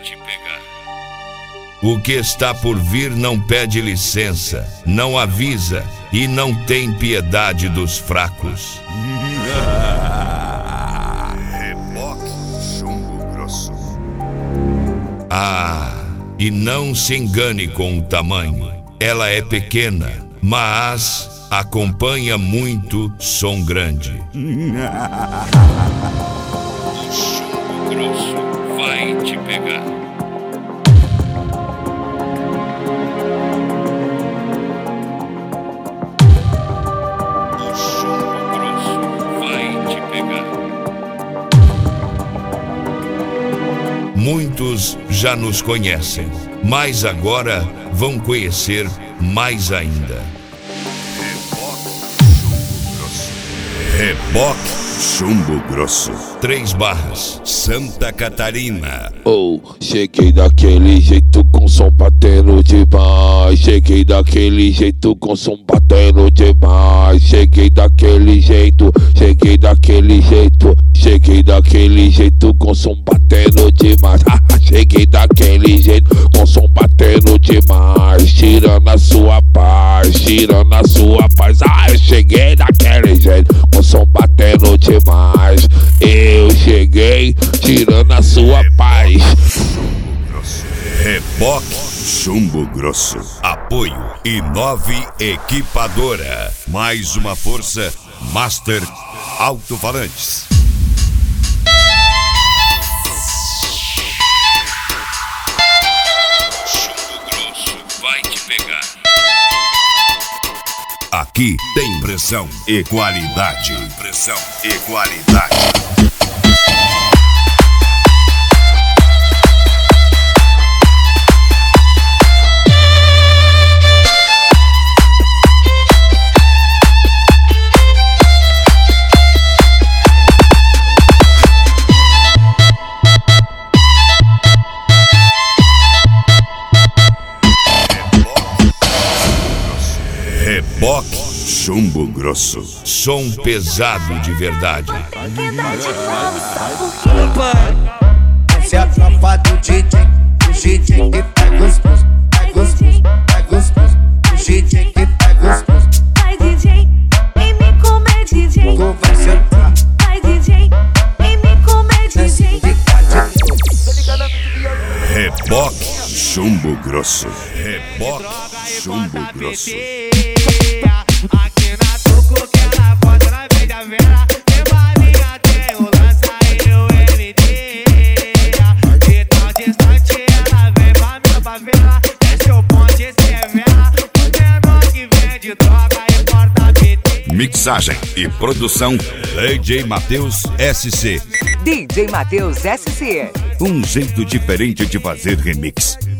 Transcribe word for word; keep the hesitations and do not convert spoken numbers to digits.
te pegar. O que está por vir não pede licença, não avisa e não tem piedade dos fracos. Reboque Chumbo Grosso. Ah, e não se engane com o tamanho. Ela é pequena, mas acompanha muito som grande. O chumbo grosso vai te pegar. O chumbo grosso vai te pegar. Muitos já nos conhecem, mas agora vão conhecer mais ainda. Reboque Chumbo Grosso. Três Barras, Santa Catarina. Oh, cheguei daquele jeito com som batendo demais. Cheguei daquele jeito com som batendo demais. Cheguei daquele jeito, cheguei daquele jeito. Cheguei daquele jeito com som batendo demais. Cheguei daquele jeito com som batendo demais. Tirando a sua paz, tirando a sua paz. Ah, eu cheguei daquele jeito com som batendo demais. Eu cheguei tirando a sua paz. Reboque Chumbo Grosso. apoio e nove Equipadora. Mais uma força Master Alto-Falantes. Chumbo Grosso vai te pegar. Aqui tem pressão e qualidade. Pressão e qualidade. Reboque Chumbo Grosso. Som pesado de verdade. Essa é a tropa do D J, o D J que tá gostoso, tá gostoso, tá gostoso, o D J que tá gostoso. Vai D J, vem me comer D J. Como vai sentar? Vai D J, vem me comer D J. Reboque Chumbo Grosso. Reboque Chumbo Grosso. Aqui na Tuco que ela bota na média vera. Tem balinha, tem o lança e o M D. De tão distante ela vem pra minha favela. Esse é o ponte, esse é vela. O menor que vende droga e porta P T. Mixagem e produção D J Matheus S C. D J Matheus S C. Um jeito diferente de fazer remix.